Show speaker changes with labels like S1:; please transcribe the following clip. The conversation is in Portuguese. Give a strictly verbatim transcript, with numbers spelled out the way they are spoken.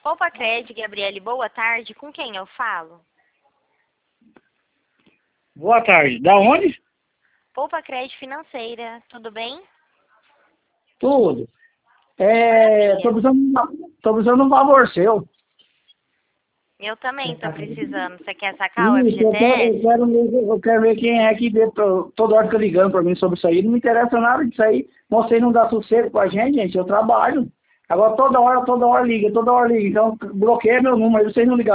S1: Poupa Cred, Gabriele, boa tarde. Com quem eu falo?
S2: Boa tarde. Da onde?
S1: Poupa Cred Financeira, tudo bem?
S2: Tudo. É, tô precisando, tô precisando de um favor seu.
S1: Eu também estou precisando. Você quer sacar o
S2: Isso, eu quero, eu
S1: F G T S?
S2: quero, ver- eu quero ver quem é que vê to- toda hora que eu ligando pra mim sobre isso aí. Não me interessa nada disso aí. Você não dá sossego com a gente, gente. Eu trabalho. Agora toda hora, toda hora liga, toda hora liga. Então bloqueia meu número, aí vocês não ligam.